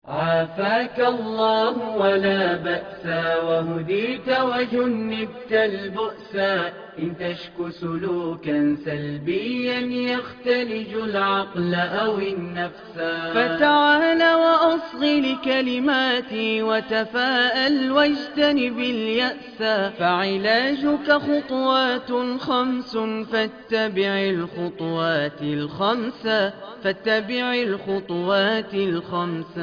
عافاك الله ولا بأس وهديت وجنبت البؤس إن تشك سلوكا سلبيا يختلج العقل أو النفس. فتعال وأصغ لكلماتي وتفاءل واجتنب اليأس، فعلاجك خطوات خمس فاتبع الخطوات الخمس، فاتبع الخطوات الخمس.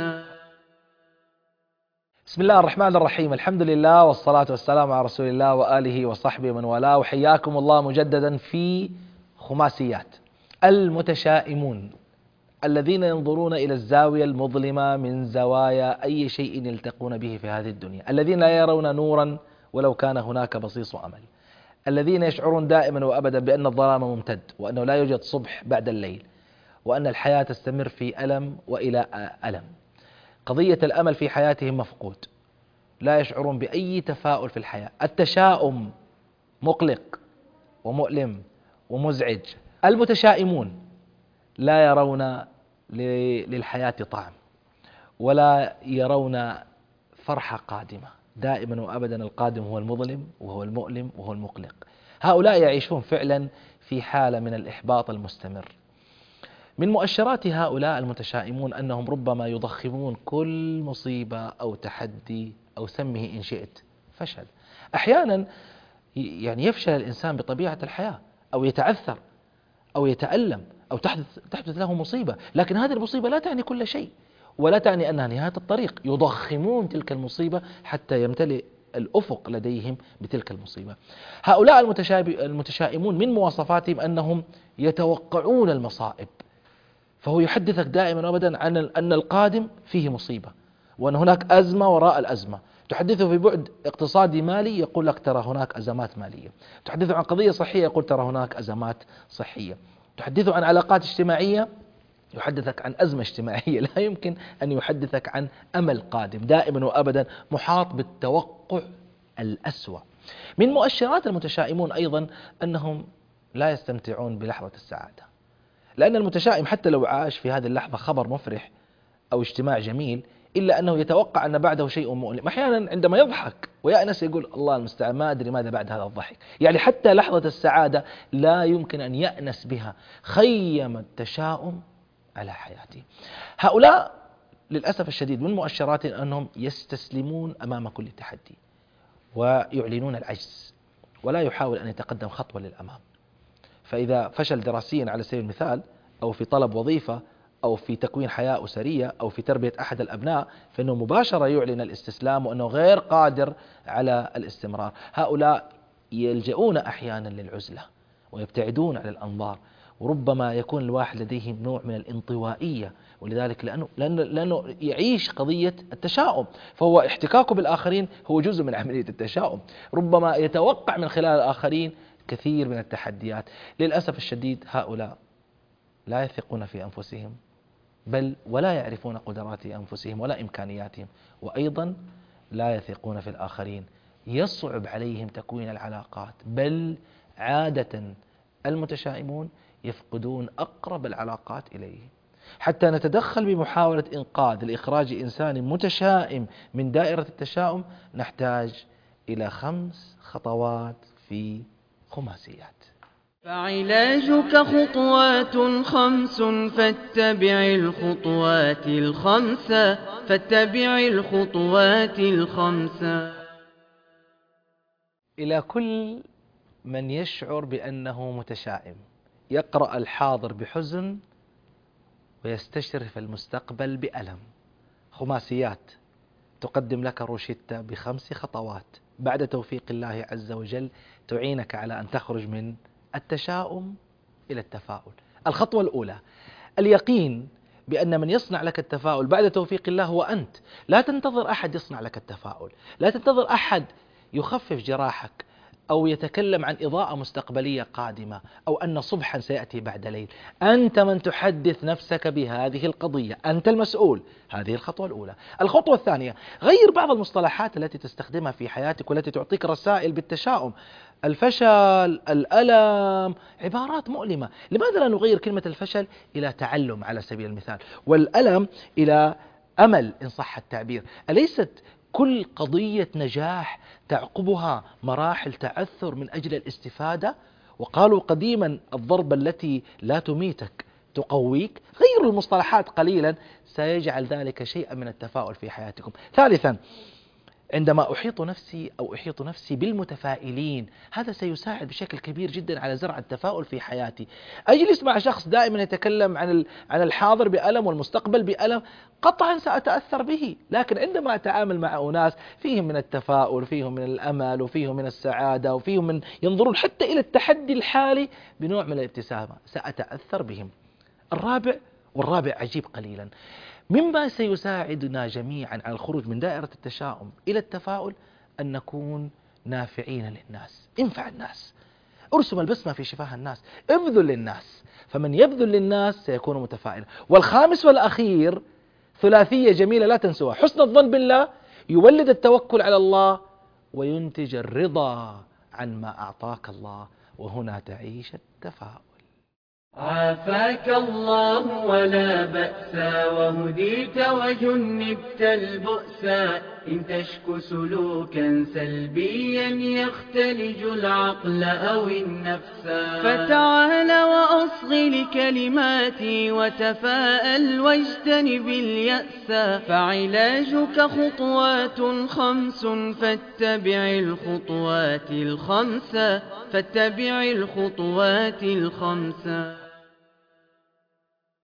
بسم الله الرحمن الرحيم. الحمد لله والصلاة والسلام على رسول الله وآله وصحبه ومن والاه، وحياكم الله مجددا في خماسيات. المتشائمون الذين ينظرون إلى الزاوية المظلمة من زوايا أي شيء يلتقون به في هذه الدنيا، الذين لا يرون نورا ولو كان هناك بصيص أمل، الذين يشعرون دائما وأبدا بأن الظلام ممتد، وأنه لا يوجد صبح بعد الليل، وأن الحياة تستمر في ألم وإلى ألم. قضية الأمل في حياتهم مفقود، لا يشعرون بأي تفاؤل في الحياة. التشاؤم مقلق ومؤلم ومزعج. المتشائمون لا يرون للحياة طعم، ولا يرون فرحة قادمة. دائما وأبدا القادم هو المظلم وهو المؤلم وهو المقلق. هؤلاء يعيشون فعلا في حالة من الإحباط المستمر. من مؤشرات هؤلاء المتشائمون أنهم ربما يضخمون كل مصيبة أو تحدي أو سمه إن شئت فشل. أحيانا يعني يفشل الإنسان بطبيعة الحياة، أو يتعثر أو يتألم أو تحدث له مصيبة، لكن هذه المصيبة لا تعني كل شيء ولا تعني أنها نهاية الطريق. يضخمون تلك المصيبة حتى يمتلئ الأفق لديهم بتلك المصيبة. هؤلاء المتشائمون من مواصفاتهم أنهم يتوقعون المصائب، فهو يحدثك دائما وابدا عن أن القادم فيه مصيبة، وأن هناك أزمة وراء الأزمة. تحدثه في بعد اقتصادي مالي يقول لك ترى هناك أزمات مالية. تحدثه عن قضية صحية يقول ترى هناك أزمات صحية. تحدثه عن علاقات اجتماعية يحدثك عن أزمة اجتماعية. لا يمكن أن يحدثك عن أمل قادم. دائما وأبدا محاط بالتوقع الأسوأ. من مؤشرات المتشائمون أيضا أنهم لا يستمتعون بلحظة السعادة، لأن المتشائم حتى لو عاش في هذه اللحظة خبر مفرح أو اجتماع جميل، إلا أنه يتوقع أن بعده شيء مؤلم. أحيانا عندما يضحك ويأنس يقول الله المستعان، ما أدري ماذا بعد هذا الضحك. يعني حتى لحظة السعادة لا يمكن أن يأنس بها. خيم التشاؤم على حياته. هؤلاء للأسف الشديد من مؤشراتهم أنهم يستسلمون أمام كل تحدي، ويعلنون العجز، ولا يحاول أن يتقدم خطوة للأمام. فإذا فشل دراسيا على سبيل المثال، أو في طلب وظيفة، أو في تكوين حياة أسرية، أو في تربية أحد الأبناء، فإنه مباشرة يعلن الاستسلام وأنه غير قادر على الاستمرار. هؤلاء يلجؤون أحيانا للعزلة ويبتعدون عن الأنظار، وربما يكون الواحد لديه نوع من الانطوائية، ولذلك لأنه يعيش قضية التشاؤم، فهو احتكاكه بالآخرين هو جزء من عملية التشاؤم. ربما يتوقع من خلال الآخرين كثير من التحديات. للأسف الشديد هؤلاء لا يثقون في أنفسهم، بل ولا يعرفون قدرات أنفسهم ولا إمكانياتهم، وأيضا لا يثقون في الآخرين. يصعب عليهم تكوين العلاقات، بل عادة المتشائمون يفقدون أقرب العلاقات إليه. حتى نتدخل بمحاولة إنقاذ لإخراج إنسان متشائم من دائرة التشاؤم نحتاج إلى 5 خطوات في خماسيات. فعلاجك خطوات خمس فاتبع الخطوات الخمس، فاتبع الخطوات الخمس. إلى كل من يشعر بأنه متشائم، يقرأ الحاضر بحزن ويستشرف المستقبل بألم، خماسيات تقدم لك روشتة ب5 خطوات بعد توفيق الله عز وجل تعينك على أن تخرج من التشاؤم إلى التفاؤل. الخطوة الأولى اليقين بأن من يصنع لك التفاؤل بعد توفيق الله هو أنت. لا تنتظر أحد يصنع لك التفاؤل، لا تنتظر أحد يخفف جراحك أو يتكلم عن إضاءة مستقبلية قادمة أو أن صبحا سيأتي بعد ليل. أنت من تحدث نفسك بهذه القضية، أنت المسؤول. هذه الخطوة الأولى. الخطوة الثانية غير بعض المصطلحات التي تستخدمها في حياتك والتي تعطيك رسائل بالتشاؤم. الفشل، الألم، عبارات مؤلمة. لماذا لا نغير كلمة الفشل إلى تعلم على سبيل المثال، والألم إلى أمل إن صح التعبير. أليست كل قضية نجاح تعقبها مراحل تعثر من أجل الاستفادة؟ وقالوا قديما الضربة التي لا تميتك تقويك. غيروا المصطلحات قليلا سيجعل ذلك شيئا من التفاؤل في حياتكم. ثالثا، عندما أحيط نفسي بالمتفائلين، هذا سيساعد بشكل كبير جدا على زرع التفاؤل في حياتي. أجلس مع شخص دائما يتكلم عن الحاضر بألم والمستقبل بألم، قطعا سأتأثر به. لكن عندما أتعامل مع أناس فيهم من التفاؤل، فيهم من الأمل، وفيهم من السعادة، وفيهم من ينظرون حتى إلى التحدي الحالي بنوع من الابتسامة، سأتأثر بهم. والرابع عجيب قليلا، مما سيساعدنا جميعا على الخروج من دائرة التشاؤم إلى التفاؤل، أن نكون نافعين للناس. انفع الناس، ارسم البسمة في شفاه الناس، ابذل للناس، فمن يبذل للناس سيكون متفائلا. والخامس والأخير ثلاثية جميلة لا تنسوها: حسن الظن بالله يولد التوكل على الله وينتج الرضا عن ما أعطاك الله، وهنا تعيش التفاؤل. عافاك الله ولا بأس، وهديت وجنبت البؤس، إن تشك سلوكا سلبيا يختلج العقل أو النفس. فتعال وأصغ لكلماتي وتفاءل واجتنب اليأس، فعلاجك خطوات 5 فاتبع الخطوات 5.